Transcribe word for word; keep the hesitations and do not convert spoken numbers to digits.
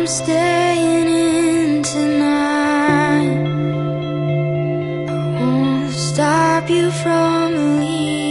I'm staying in tonight. I won't stop you from leaving.